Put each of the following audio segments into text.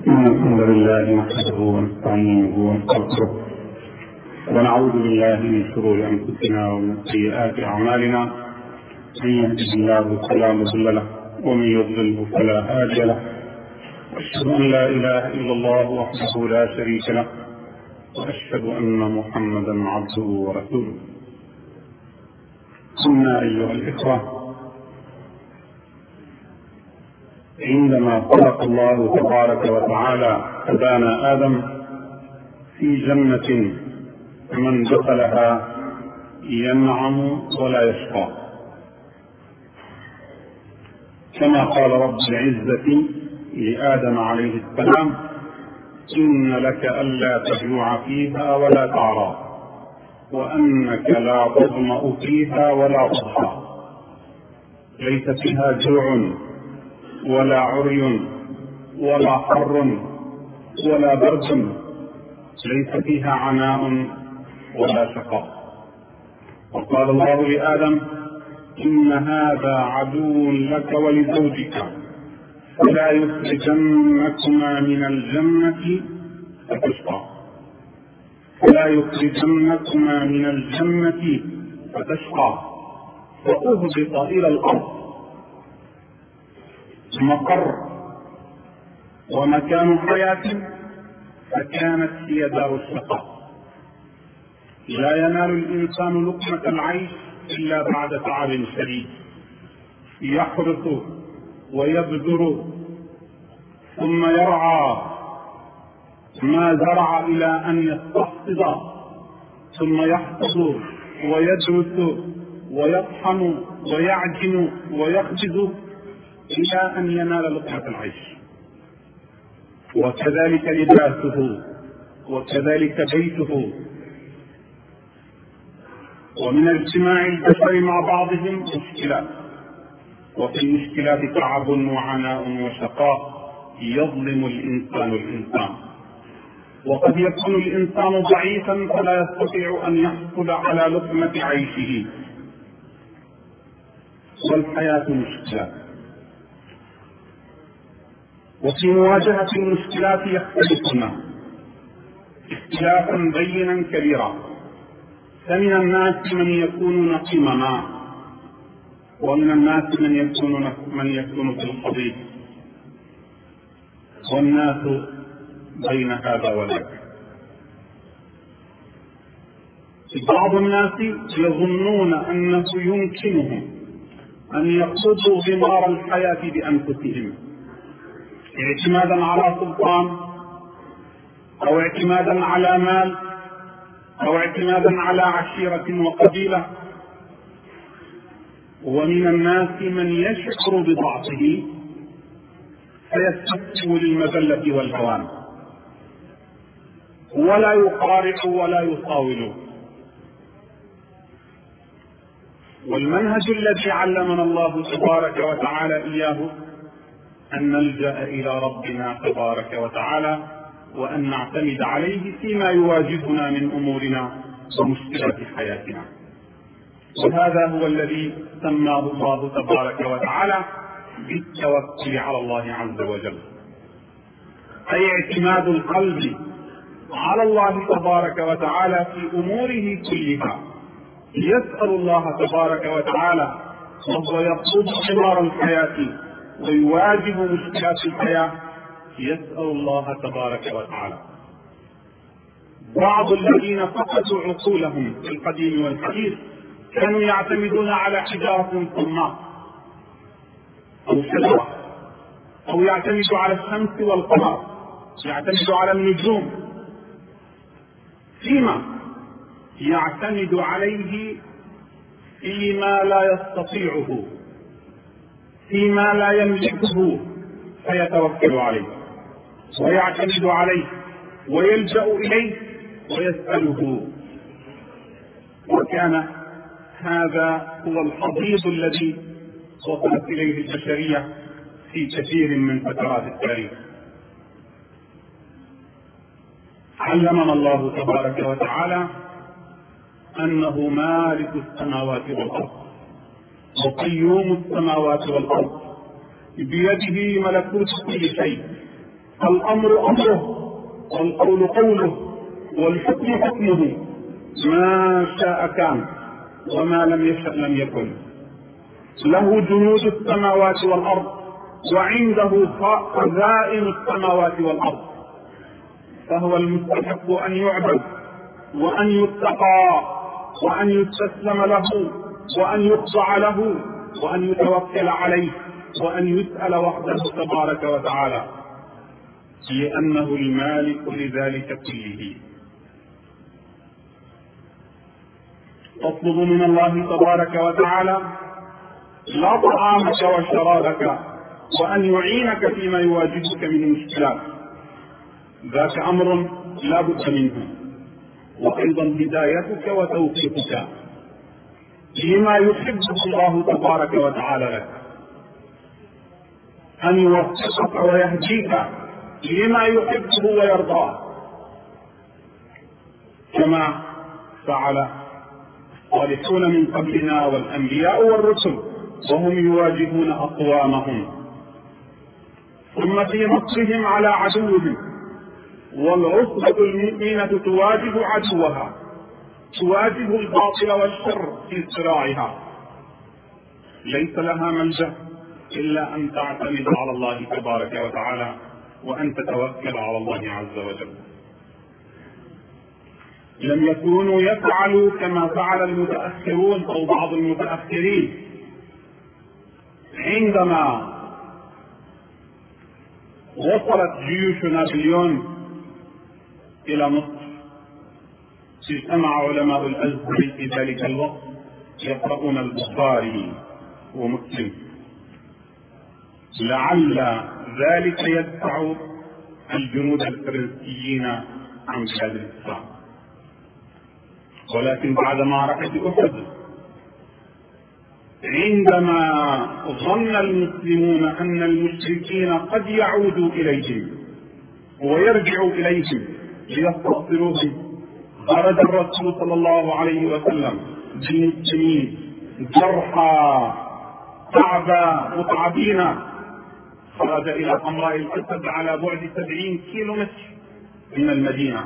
الحمد لله نحمده ونستعينه ونستغفره ونعوذ بالله من شرور انفسنا ومن سيئات اعمالنا. من يهده الله فلا مضل له ومن يضلله فلا هادي له، واشهد ان لا اله الا الله وحده لا شريك له، واشهد ان محمدا عبده ورسوله. كنا ايها الاخوه عندما خلق الله تبارك وتعالى أبانا آدم في جنة من دخلها ينعم ولا يشقى، كما قال رب العزة لآدم عليه السلام: إن لك ألا تجوع فيها ولا تعرى، وأنك لا تظمأ فيها ولا تضحى، ليس فيها جوع ولا عري ولا حر ولا برد، ليس فيها عناء ولا شقاء. وقال الله لآدم: إن هذا عدو لك ولزوجك فلا يخرجنكما من الجنة فتشقى، فلا يخرجنكما من الجنة فتشقى، فأهبط إلى الأرض مقر ومكان حياة، فكانت هي دار الشقاء. لا ينال الإنسان لقمة العيش إلا بعد تعب شديد، يحرث ويبذر ثم يرعى ما زرع إلى أن يستحصد، ثم يحصد ويدرس ويطحن ويعجن ويخبز إلى أن ينال لقمة العيش. وكذلك لباسه، وكذلك بيته. ومن اجتماع البشر مع بعضهم مشكلات، وفي المشكلات تعب وعناء وشقاء يظلم الإنسان. وقد يكون الإنسان ضعيفا فلا يستطيع أن يحصل على لقمة عيشه، والحياة مشكلات. وفي مواجهة المشكلات يختلف الناس اختلافا بينا كبيرا، فمن الناس من يكون نقيما، ومن الناس من يكون في الحضيض، والناس بين هذا وذاك. بعض الناس يظنون أنه يمكنهم أن يقودوا غمار الحياة بأنفسهم، اعتمادا على سلطان، أو اعتمادا على مال، أو اعتمادا على عشيرة وقبيلة. ومن الناس من يشعر بضعفه فيستسلم للمذلة والهوان، ولا يقارع ولا يطاول. والمنهج الذي علمنا الله تبارك وتعالى إياه أن نلجأ إلى ربنا تبارك وتعالى، وأن نعتمد عليه فيما يواجهنا من أمورنا ومشكلات حياتنا. وهذا هو الذي سماه الله تبارك وتعالى بالتوكل على الله عز وجل، أي اعتماد القلب على الله تبارك وتعالى في أموره كلها، يسأل الله تبارك وتعالى وهو يقود حمار الحياة ويواجه مشكلات الحياة، يسأل الله تبارك وتعالى. بعض الذين فقدوا عقولهم في القديم والحديث كانوا يعتمدون على حجارة صماء أو شجرة، أو يعتمدوا على الشمس والقمر، يعتمدوا على النجوم، فيما يعتمد عليه فيما لا يستطيعه، فيما لا يملكه، فيتوكل عليه ويعتمد عليه ويلجأ إليه ويسأله. وكان هذا هو الحضيض الذي وصلت إليه البشرية في كثير من فترات التاريخ. علمنا الله تبارك وتعالى أنه مالك السماوات والأرض وقيوم السماوات والأرض، بيده ملكوت كل شيء، الأمر أمره، والقول قوله، والحكم حكمه، ما شاء كان وما لم يشأ لم يكن. له جنود السماوات والأرض، وعنده خزائن السماوات والأرض، فهو المستحق أن يعبد وأن يتقى وأن يستسلم له وأن يخضع له وأن يتوكل عليه وأن يسأل وحده تبارك وتعالى، لأنه المالك لذلك كله. تطلب من الله تبارك وتعالى لا طعامك وشرابك وأن يعينك فيما يواجهك من المشكلات، ذاك أمر لا بد منه، وأيضا هدايتك وتوفيقك لما يحبه الله تبارك وتعالى لك، أن يوفقك ويهديك لما يحبه ويرضاه، كما فعل الصالحون من قبلنا والأنبياء والرسل وهم يواجهون أقوامهم، ثم في نصرهم على عدوهم. والعصبة المؤمنة تواجه عدوها، تواجه الباطل والشر في صراعها، ليس لها ملجأ إلا أن تعتمد على الله تبارك وتعالى وأن تتوكل على الله عز وجل. لم يكونوا يفعلوا كما فعل المتأخرون أو بعض المتأخرين عندما وصلت جيوش نابليون إلى مصر. اجتمع علماء الأزهر في ذلك الوقت يقرؤون البخاري ومسلم، لعل ذلك يدفع الجنود الفرنسيين عن بلاد الإسلام. ولكن بعد معركة أحد، عندما ظن المسلمون أن المشركين قد يعودوا إليهم ويرجعوا إليهم ليستأصلوهم، خرج الرسول صلى الله عليه وسلم بالمسلمين جرحى تعبى متعبين، خرج إلى حمراء الأسد على بعد 70 كيلومتر من المدينة.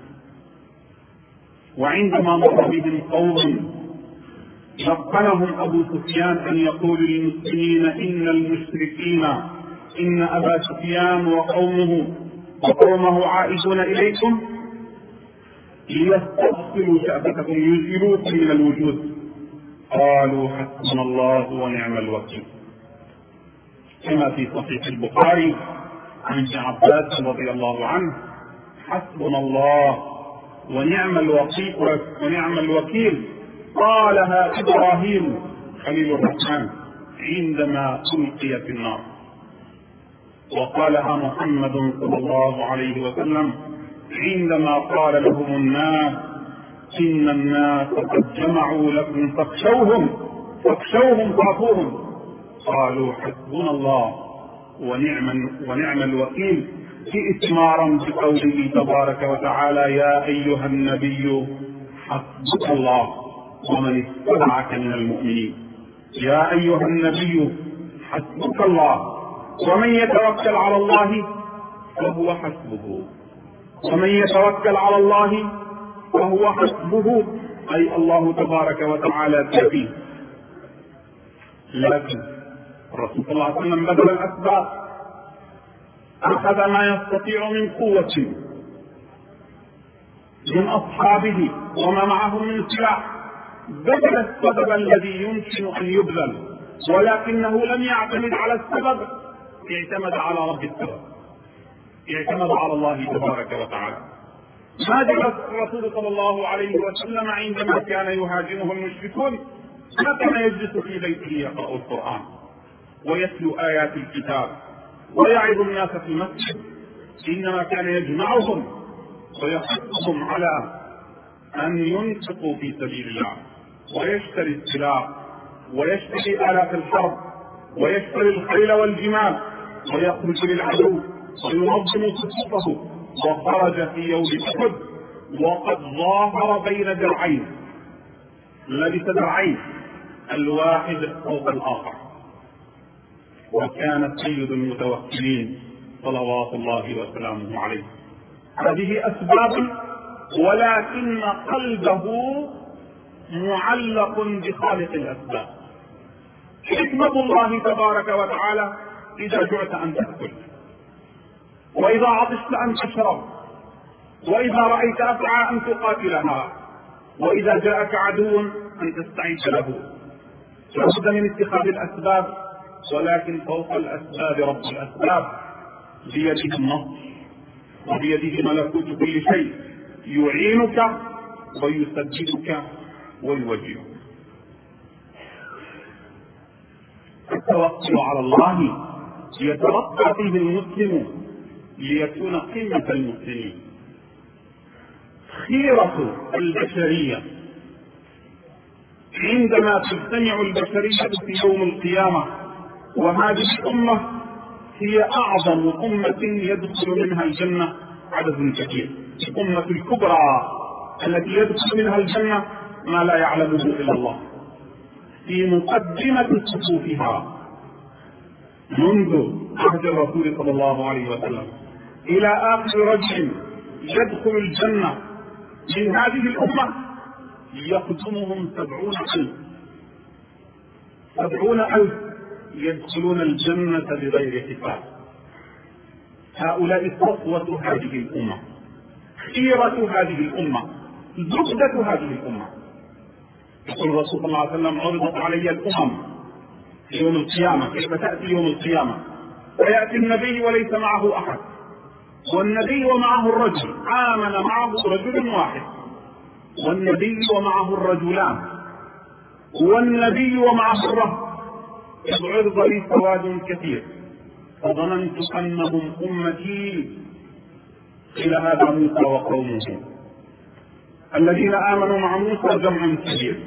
وعندما مر بهم قوم لقنهم أبو سفيان أن يقول للمسلمين إن المشركين إن أبا سفيان وقومه عائدون إليكم ليستأصلوا شأفتكم يزيلوكم من الوجود. قالوا حسبنا الله ونعم الوكيل، كما في صحيح البخاري عن ابن عباس رضي الله عنه: حسبنا الله ونعم الوكيل قالها إبراهيم خليل الرحمن عندما ألقي في النار، وقالها محمد صلى الله عليه وسلم عندما قال لهم الناس إن الناس قد جمعوا لكم فاخشوهم خافوهم، قالوا حسبنا الله ونعم الوكيل، إثمارا بقوله تبارك وتعالى: يا أيها النبي حسبك الله ومن اتبعك من المؤمنين. يا أيها النبي حسبك الله ومن يتوكل على الله فهو حسبه، ومن يتوكل على الله فهو حسبه، أي الله تبارك وتعالى كافيه. لكن الرسول صلى الله عليه وسلم بذل الأسباب، أخذ ما يستطيع من قوة من أصحابه وما معهم من سلاح، بذل السبب الذي يمكن أن يبذل، ولكنه لم يعتمد على السبب، اعتمد على رب السبب، اعتمد على الله تبارك وتعالى. ما جلس الرسول صلى الله عليه وسلم عندما كان يهاجمه المشركون، ما كان يجلس في بيته يقرأ القرآن ويتلو آيات الكتاب ويعظ الناس في المسجد، إنما كان يجمعهم ويحثهم على أن ينفقوا في سبيل الله، ويشتري السلاح ويشتري آلات الحرب ويشتري الخيل والجمال ويخرج للعدو وينظم صفوفه. وخرج في يوم أحد وقد ظاهر بين درعين، لبس درعين الواحد فوق الآخر، وكان سيد المتوكلين صلوات الله وسلامه عليه. هذه أسباب، ولكن قلبه معلق بخالق الأسباب. حكمة الله تبارك وتعالى: إذا جعت أن تأكل، وإذا عطشت أن تشرب، وإذا رأيت أسعى أن تقاتلها، وإذا جاءك عدو أن تستعيد له. لابد من اتخاذ الأسباب، ولكن فوق الأسباب رب الأسباب، بيده النصر وبيده ملكوت كل شيء، يعينك ويسددك ويوجهك. التوكل على الله يترقى فيه المسلم ليكون قمة المسلمين. خيرة البشرية عندما تجتمع البشرية في يوم القيامة، وهذه الأمة هي أعظم أمة يدخل منها الجنة عدد كثير، الأمة الكبرى التي يدخل منها الجنة ما لا يعلمه إلا الله. في مقدمة صفوفها منذ عهد الرسول صلى الله عليه وسلم إلى آخر رجل يدخل الجنة من هذه الأمة يقدمهم 70,000 يدخلون الجنة بغير حساب. هؤلاء صفوة هذه الأمة، خيرة هذه الأمة، زبدة هذه الأمة. يقول الرسول صلى الله عليه وسلم: عرضت علي الأمم في يوم القيامة، كيف تأتي يوم القيامة؟ ويأتي النبي وليس معه أحد، والنبي ومعه الرجل، آمن معه رجل واحد، والنبي ومعه الرجلان، والنبي ومعه الرهط. إذ عرض لي سواد كثير فظننت أنهم أمتي، قيل هذا موسى وقومه. الذين آمنوا مع موسى جمع كبير،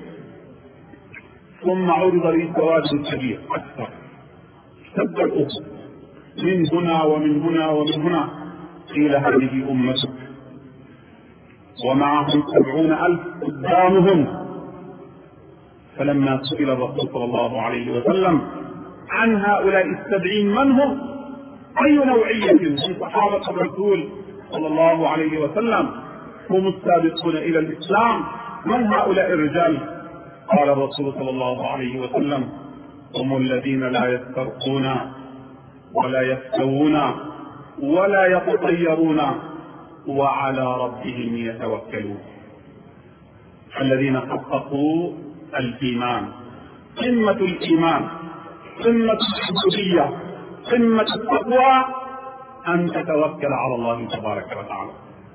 ثم عرض لي سواد كبير أكثر، اشتد الأفق من هنا ومن هنا ومن هنا، قيل هذه أمتك، ومعهم 70,000 قدامهم. فلما سئل الرسول صلى الله عليه وسلم عن هؤلاء 70 من هم، أي نوعية من صحابة الرسول صلى الله عليه وسلم هم السابقون إلى الإسلام، من هؤلاء الرجال؟ قال الرسول صلى الله عليه وسلم: هم الذين لا يسترقون ولا يفتوون ولا يتطيرون وعلى ربهم يتوكلون. الذين حققوا الإيمان، قمة الإيمان، قمة العبودية، قمة التقوى، أن تتوكل على الله تبارك وتعالى.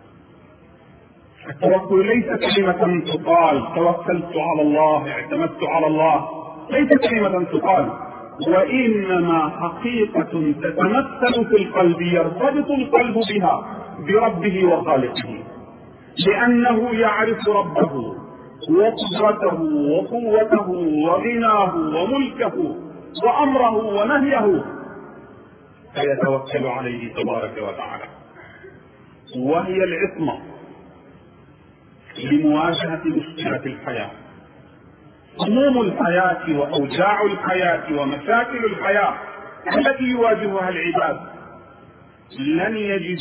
التوكل ليس كلمة تقال توكلت على الله، اعتمدت على الله، ليس كلمة تقال، وإنما حقيقة تتمثل في القلب، يرتبط القلب بها بربه وخالقه، لأنه يعرف ربه وقدرته وقوته وغناه وملكه وأمره ونهيه، فيتوكل عليه تبارك وتعالى. وهي العصمة لمواجهة مشكلة الحياة، هموم الحياة وأوجاع الحياة ومشاكل الحياة التي يواجهها العباد. لن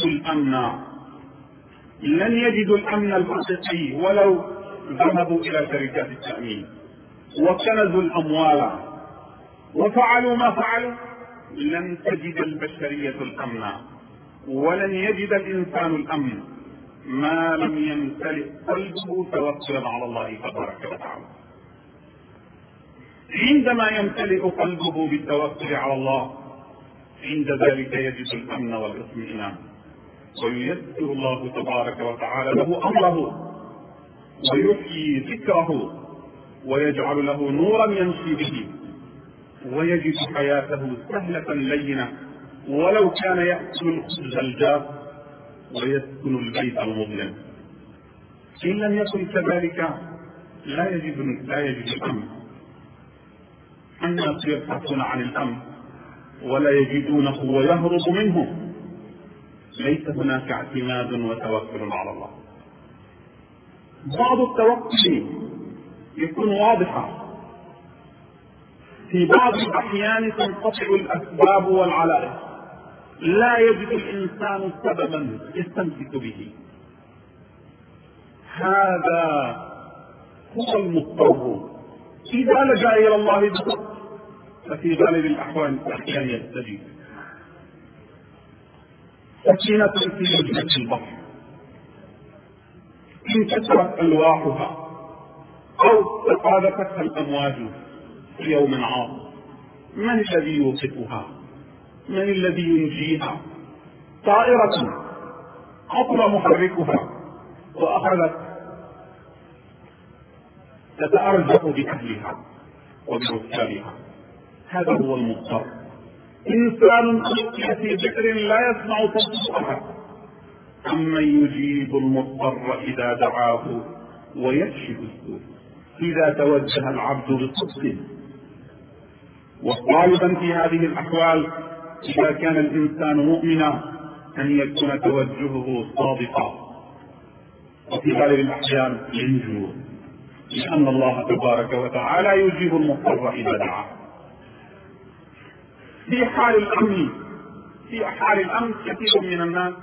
يجدوا الأمن الحقيقي ولو ذهبوا إلى شركات التأمين وكنزوا الأموال وفعلوا ما فعلوا. لن تجد البشرية الأمن، ولن يجد الإنسان الأمن ما لم يمتلئ قلبه توكلا على الله تبارك وتعالى. عندما يمتلئ قلبه بالتوكل على الله، عند ذلك يجد الأمن والاطمئنان، وييسر الله تبارك وتعالى له أمره، ويحيي ذكره، ويجعل له نورا يمشي به، ويجد حياته سهلة لينة، ولو كان يأكل الخبز الجاف ويسكن البيت المظلم. إن لم يكن كذلك لا يجد الأمن. الناس يبحثون عن الأمن ولا يجدونه ويهرب منه. ليس هناك اعتماد وتوكل على الله. بعض التوكل يكون واضحا، في بعض الأحيان تنقطع الأسباب والعلائق، لا يجد الإنسان سببا يستمسك به. هذا هو المضطر إذا لجأ إلى الله بصدق، ففي غالب الأحوال أحيانا يستجيب. سكينة في لجنة البحر انكسرت ألواحها أو تقاذفتها الأمواج في يوم عاصف، من الذي يوقفها؟ من الذي ينجيها؟ طائرة عطل محركها وأخذت تتأرجح بأهلها وبركابها. هذا هو المضطر. إنسان ألقي في بئر لا يسمع صوت أحد، أمن يجيب المضطر إذا دعاه ويكشف السوء إذا توجه العبد بصدق. وغالبا في هذه الأحوال إذا كان الإنسان مؤمنا أن يكون توجهه صادقا، وفي غالب الأحيان ينجو، لأن الله تبارك وتعالى يجيب المضطر إذا دعاه. في حال الأمن كثير من الناس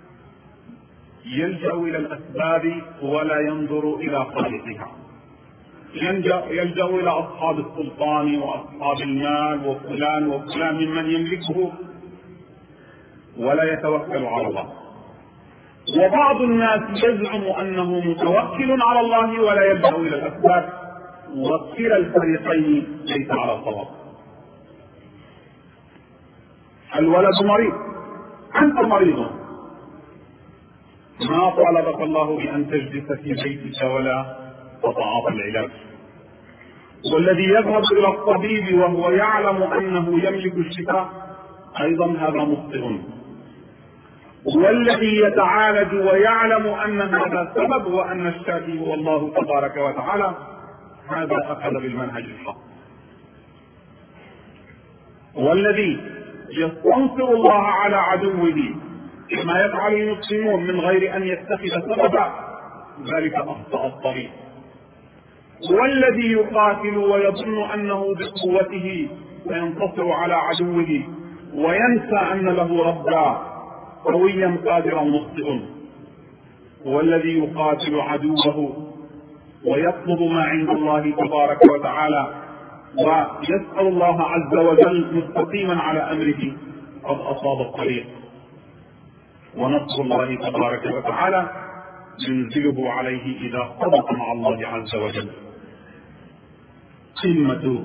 يلجأ إلى الأسباب ولا ينظر إلى خالقها، يلجأ إلى أصحاب السلطان وأصحاب المال وفلان وفلان ممن يملكه ولا يتوكل على الله. وبعض الناس يزعم أنه متوكل على الله ولا يلجأ إلى الأسباب، وكلا الفريقين ليس على صواب. الولد مريض، أنت مريض، ما طالبك الله بأن تجلس في بيتك ولا تتعاطى العلاج. والذي يذهب إلى الطبيب وهو يعلم أنه يملك الشفاء أيضا هذا مخطئ. والذي يتعالج ويعلم أن هذا سبب وأن الشافي هو الله تبارك وتعالى هذا أخذ بالمنهج الحق. والذي يستنصر الله على عدوه كما يفعل المسلمون من غير أن يتخذ سببا ذلك أخطأ الطريق. والذي يقاتل ويظن أنه بقوته سينتصر على عدوه وينسى أن له ربا قويا قادرا مخطئ. والذي يقاتل عدوه ويطلب ما عند الله تبارك وتعالى ويسأل الله عز وجل مستقيما على أمره قد أصاب الطريق. ونصر الله تبارك وتعالى ينزله عليه إذا صدق مع الله عز وجل. قمة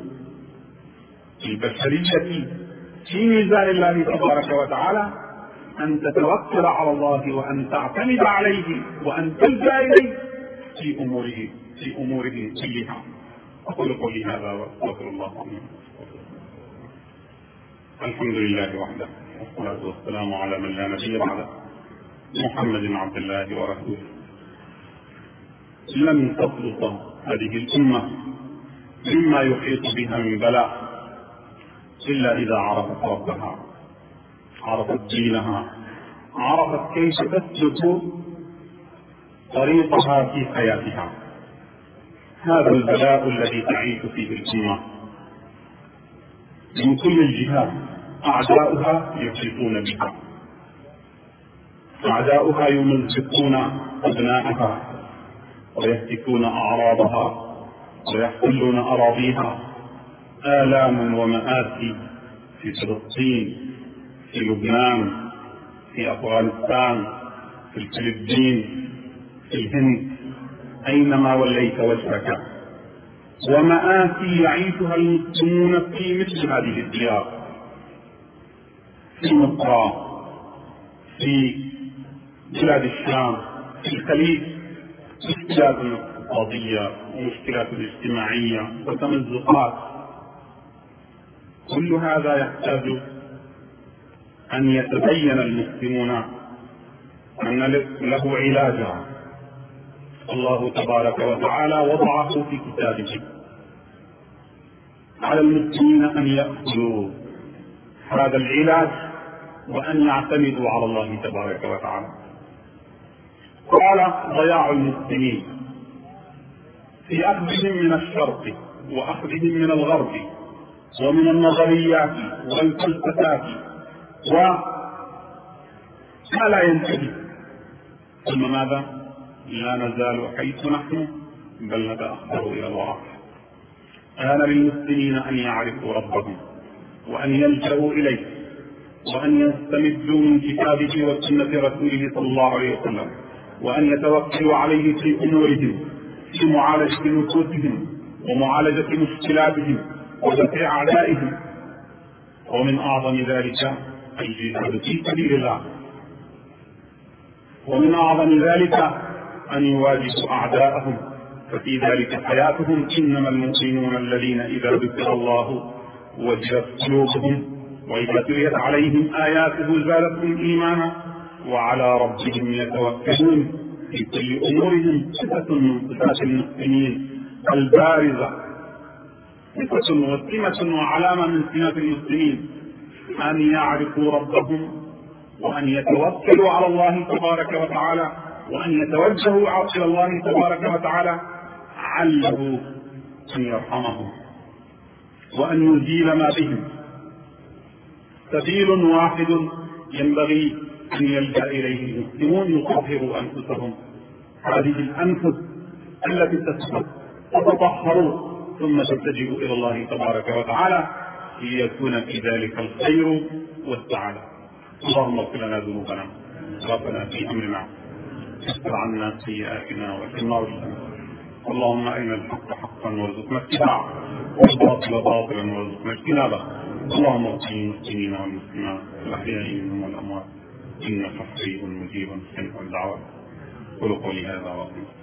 البشرية في ميزان الله تبارك وتعالى أن تتوكل على الله وأن تعتمد عليه وأن تلجأ إليه في أموره كلها. أقول قولي هذا وأستغفر الله لي. الحمد لله وحده والصلاة والسلام على من لا نبي بعده محمد عبد الله ورسوله. لن تخلص هذه الأمة مما يحيط بها من بلاء إلا إذا عرفت ربها، عرفت دينها، عرفت كيف تسلك طريقها في حياتها. هذا البلاء الذي تعيش فيه الأمة من كل الجهات. أعداؤها يحيطون بها، أعداؤها يمزقون أبنائها ويهتكون أعراضها ويحتلون أراضيها. آلام ومآسي في فلسطين، في لبنان، في أفغانستان، في الفلبين، في الهند، أينما وليت وجهك. ومآسي يعيشها المسلمون في مثل هذه الديار، في مصر، في بلاد الشام، في الخليج، مشكلات اقتصادية ومشكلات اجتماعية وتمزقات. كل هذا يحتاج أن يتبين المسلمون أن له علاجا الله تبارك وتعالى وضعه في كتابه. على المسلمين أن يأخذوا هذا العلاج وأن يعتمدوا على الله تبارك وتعالى. قال ضياع المسلمين في أخذهم من الشرق وأخذهم من الغرب ومن النظريات والفلسفات ما لا ينتهي. ثم ماذا؟ لا نزال حيث نحن بل نتأخر إلى الله. آن للمسلمين أن يعرفوا ربهم وأن يلجأوا إليه وأن يستمدوا من كتابه وسنة رسوله صلى الله عليه وسلم، وأن يتوكلوا عليه في أمورهم، في معالجة نفوسهم ومعالجة مشكلاتهم ودفع أعدائهم. ومن أعظم ذلك الجهاد في سبيل الله، ومن أعظم ذلك أن يواجهوا أعداءهم، ففي ذلك حياتهم. إنما المؤمنون الذين إذا ذكر الله وجلت قلوبهم وإذا تليت عليهم آياته زادتهم إيمانا وعلى ربهم يتوكلون. في كل أمورهم صفة من صفات المسلمين البارزة، صفة وسمة وعلامة من سمات المسلمين، أن يعرفوا ربهم وأن يتوكلوا على الله تبارك وتعالى وأن يتوجهوا إلى الله تبارك وتعالى علّه أن يرحمهم وأن يزيل ما بهم. سبيل واحد ينبغي أن يلجأ إليه المسلمون يطهروا أنفسهم. هذه الأنفس التي تتطهر ثم تتجه إلى الله تبارك وتعالى ليكون في ذلك الخير والسعادة. اللهم اغفر لنا ذنوبنا ربنا في أمرنا، اغفر عنا سيئاتنا وقنا عذاب. اللهم أرنا الحق حقا وارزقنا اتباعه والباطل باطلا وارزقنا اجتنابه. اللهم اغفر للمسلمين والمسلمات الأحياء منهم والأموات إنك حي مجيب سميع الدعوات. قولوا قولي هذا وأقم